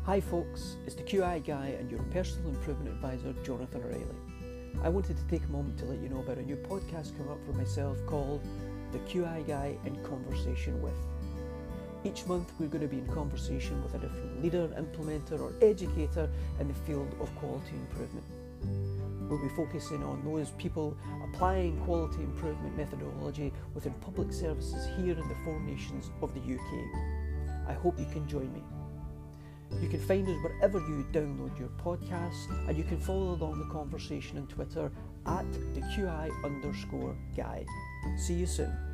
Hi folks, it's the QI Guy and your personal improvement advisor, Jonathan O'Reilly. I wanted to take a moment to let you know about a new podcast coming up for myself called The QI Guy in Conversation With. Each month we're going to be in conversation with a different leader, implementer or educator in the field of quality improvement. We'll be focusing on those people applying quality improvement methodology within public services here in the 4 nations of the UK. I hope you can join me. You can find us wherever you download your podcast, and you can follow along the conversation on Twitter at the QI_guy. See you soon.